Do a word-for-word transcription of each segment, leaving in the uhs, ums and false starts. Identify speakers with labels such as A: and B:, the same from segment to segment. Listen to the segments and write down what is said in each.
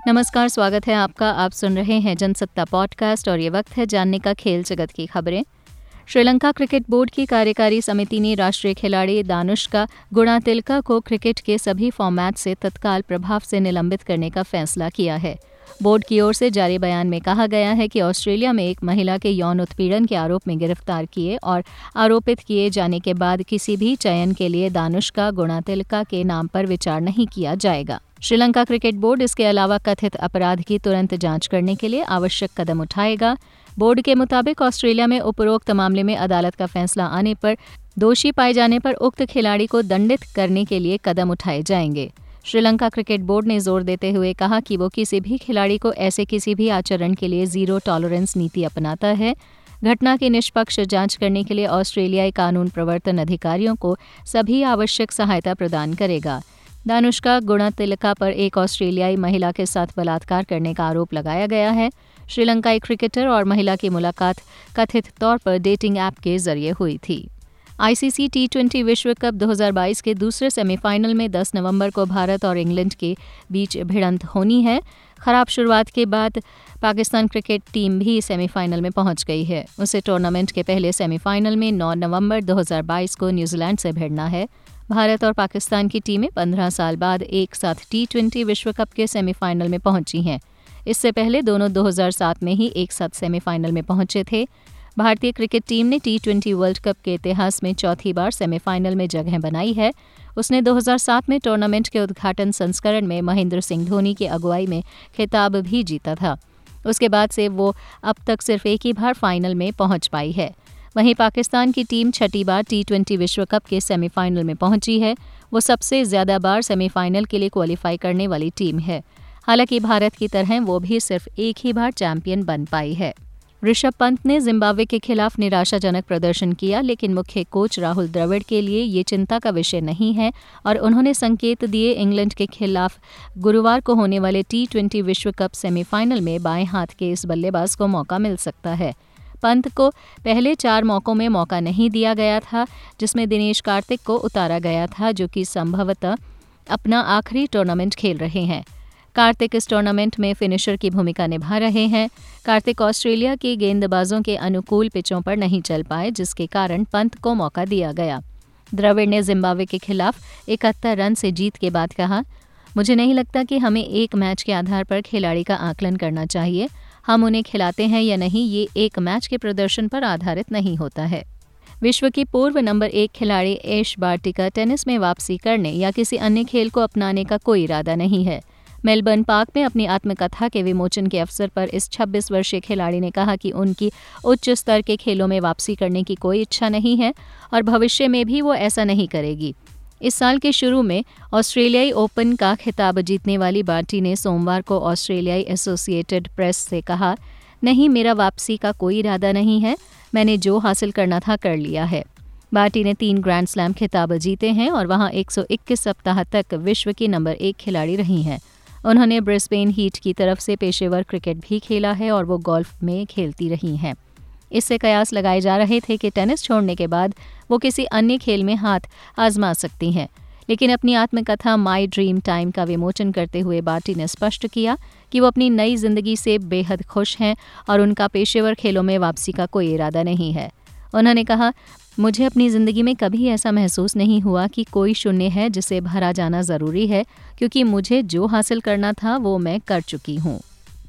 A: नमस्कार, स्वागत है आपका। आप सुन रहे हैं जनसत्ता पॉडकास्ट और ये वक्त है जानने का खेल जगत की खबरें। श्रीलंका क्रिकेट बोर्ड की कार्यकारी समिति ने राष्ट्रीय खिलाड़ी दानुष्का गुणातिलका को क्रिकेट के सभी फॉर्मेट से तत्काल प्रभाव से निलंबित करने का फैसला किया है। बोर्ड की ओर से जारी बयान में कहा गया है कि ऑस्ट्रेलिया में एक महिला के यौन उत्पीड़न के आरोप में गिरफ्तार किए और आरोपित किए जाने के बाद किसी भी चयन के लिए दानुष्का गुणातिलका के नाम पर विचार नहीं किया जाएगा। श्रीलंका क्रिकेट बोर्ड इसके अलावा कथित अपराध की तुरंत जांच करने के लिए आवश्यक कदम उठाएगा। बोर्ड के मुताबिक ऑस्ट्रेलिया में उपरोक्त मामले में अदालत का फैसला आने पर दोषी पाए जाने पर उक्त खिलाड़ी को दंडित करने के लिए कदम उठाए जाएंगे। श्रीलंका क्रिकेट बोर्ड ने जोर देते हुए कहा कि वो किसी भी खिलाड़ी को ऐसे किसी भी आचरण के लिए जीरो टॉलरेंस नीति अपनाता है। घटना की निष्पक्ष जांच करने के लिए ऑस्ट्रेलियाई कानून प्रवर्तन अधिकारियों को सभी आवश्यक सहायता प्रदान करेगा। दानुष्का गुणातिलका पर एक ऑस्ट्रेलियाई महिला के साथ बलात्कार करने का आरोप लगाया गया है। श्रीलंकाई क्रिकेटर और महिला की मुलाकात कथित तौर पर डेटिंग ऐप के जरिए हुई थी। आईसीसी टी ट्वेंटी विश्व कप दो हज़ार बाईस के दूसरे सेमीफाइनल में दस नवंबर को भारत और इंग्लैंड के बीच भिड़ंत होनी है। खराब शुरुआत के बाद पाकिस्तान क्रिकेट टीम भी सेमीफाइनल में पहुंच गई है। उसे टूर्नामेंट के पहले सेमीफाइनल में नौ नवंबर दो हज़ार बाईस को न्यूजीलैंड से भिड़ना है। भारत और पाकिस्तान की टीमें पंद्रह साल बाद एक साथ टी ट्वेंटी विश्व कप के सेमीफाइनल में पहुंची हैं। इससे पहले दोनों दो हज़ार सात में ही एक साथ सेमीफाइनल में पहुंचे थे। भारतीय क्रिकेट टीम ने टी ट्वेंटी वर्ल्ड कप के इतिहास में चौथी बार सेमीफाइनल में जगह बनाई है। उसने दो हज़ार सात में टूर्नामेंट के उद्घाटन संस्करण में महेंद्र सिंह धोनी की अगुवाई में खिताब भी जीता था। उसके बाद से वो अब तक सिर्फ एक ही बार फाइनल में पहुंच पाई है। वहीं पाकिस्तान की टीम छठी बार टी ट्वेंटी विश्व कप के सेमीफाइनल में पहुंची है। वो सबसे ज्यादा बार सेमीफाइनल के लिए क्वालिफाई करने वाली टीम है। हालांकि भारत की तरह वो भी सिर्फ एक ही बार चैंपियन बन पाई है। ऋषभ पंत ने जिम्बाब्वे के खिलाफ निराशाजनक प्रदर्शन किया, लेकिन मुख्य कोच राहुल द्रविड़ के लिए ये चिंता का विषय नहीं है और उन्होंने संकेत दिए इंग्लैंड के खिलाफ गुरुवार को होने वाले टी ट्वेंटी विश्व कप सेमीफाइनल में बाएं हाथ के इस बल्लेबाज को मौका मिल सकता है। पंत को पहले चार मौकों में मौका नहीं दिया गया था, जिसमें दिनेश कार्तिक को उतारा गया था, जो कि संभवतः अपना आखिरी टूर्नामेंट खेल रहे हैं। कार्तिक इस टूर्नामेंट में फिनिशर की भूमिका निभा रहे हैं। कार्तिक ऑस्ट्रेलिया के गेंदबाजों के अनुकूल पिचों पर नहीं चल पाए, जिसके कारण पंत को मौका दिया गया। द्रविड़ ने जिम्बाब्वे के खिलाफ इकहत्तर रन से जीत के बाद कहा, मुझे नहीं लगता कि हमें एक मैच के आधार पर खिलाड़ी का आकलन करना चाहिए। हम उन्हें खिलाते हैं या नहीं, ये एक मैच के प्रदर्शन पर आधारित नहीं होता है। विश्व की पूर्व नंबर एक खिलाड़ी ऐश बार्टी का टेनिस में वापसी करने या किसी अन्य खेल को अपनाने का कोई इरादा नहीं है। मेलबर्न पार्क में अपनी आत्मकथा के विमोचन के अवसर पर इस छब्बीस वर्षीय खिलाड़ी ने कहा कि उनकी उच्च स्तर के खेलों में वापसी करने की कोई इच्छा नहीं है और भविष्य में भी वो ऐसा नहीं करेगी। इस साल के शुरू में ऑस्ट्रेलियाई ओपन का खिताब जीतने वाली बार्टी ने सोमवार को ऑस्ट्रेलियाई एसोसिएटेड प्रेस से कहा, नहीं, मेरा वापसी का कोई इरादा नहीं है। मैंने जो हासिल करना था कर लिया है। बार्टी ने तीन ग्रैंड स्लैम खिताब जीते हैं और वहां एक सौ इक्कीस सप्ताह तक विश्व की नंबर एक खिलाड़ी रही हैं। उन्होंने ब्रिस्बेन हीट की तरफ से पेशेवर क्रिकेट भी खेला है और वो गोल्फ में खेलती रही हैं। इससे कयास लगाए जा रहे थे कि टेनिस छोड़ने के बाद वो किसी अन्य खेल में हाथ आजमा सकती हैं, लेकिन अपनी आत्मकथा माई ड्रीम टाइम का विमोचन करते हुए बार्टी ने स्पष्ट किया कि वो अपनी नई जिंदगी से बेहद खुश हैं और उनका पेशेवर खेलों में वापसी का कोई इरादा नहीं है। उन्होंने कहा, मुझे अपनी ज़िंदगी में कभी ऐसा महसूस नहीं हुआ कि कोई शून्य है जिसे भरा जाना ज़रूरी है, क्योंकि मुझे जो हासिल करना था वो मैं कर चुकी हूँ।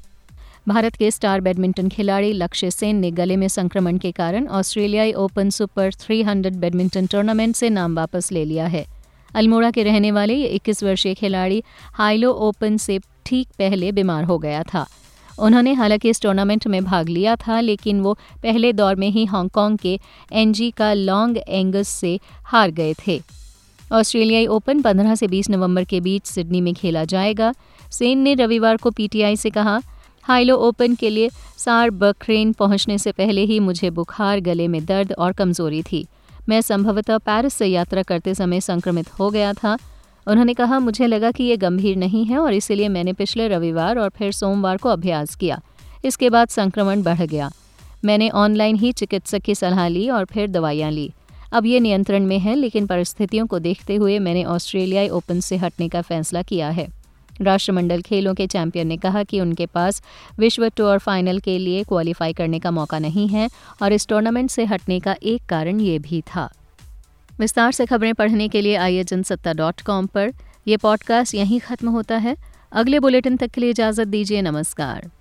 A: भारत के स्टार बैडमिंटन खिलाड़ी लक्ष्य सेन ने गले में संक्रमण के कारण ऑस्ट्रेलियाई ओपन सुपर तीन सौ बैडमिंटन टूर्नामेंट से नाम वापस ले लिया है। अल्मोड़ा के रहने वाले ये इक्कीस वर्षीय खिलाड़ी हाइलो ओपन से ठीक पहले बीमार हो गया था। उन्होंने हालांकि इस टूर्नामेंट में भाग लिया था, लेकिन वो पहले दौर में ही हांगकांग के एनजी का लॉन्ग एंगस से हार गए थे। ऑस्ट्रेलियाई ओपन पंद्रह से बीस नवंबर के बीच सिडनी में खेला जाएगा। सेन ने रविवार को पीटीआई से कहा, हाइलो ओपन के लिए सारबर्केन पहुंचने से पहले ही मुझे बुखार, गले में दर्द और कमजोरी थी। मैं संभवतः पेरिस से यात्रा करते समय संक्रमित हो गया था। उन्होंने कहा, मुझे लगा कि ये गंभीर नहीं है और इसीलिए मैंने पिछले रविवार और फिर सोमवार को अभ्यास किया। इसके बाद संक्रमण बढ़ गया। मैंने ऑनलाइन ही चिकित्सक की सलाह ली और फिर दवाइयाँ ली। अब ये नियंत्रण में है, लेकिन परिस्थितियों को देखते हुए मैंने ऑस्ट्रेलियाई ओपन से हटने का फैसला किया है। राष्ट्रमंडल खेलों के चैंपियन ने कहा कि उनके पास विश्व टूर फाइनल के लिए क्वालिफाई करने का मौका नहीं है और इस टूर्नामेंट से हटने का एक कारण ये भी था। विस्तार से खबरें पढ़ने के लिए आइए जनसत्ता डॉट कॉम पर। यह पॉडकास्ट यहीं खत्म होता है। अगले बुलेटिन तक के लिए इजाजत दीजिए। नमस्कार।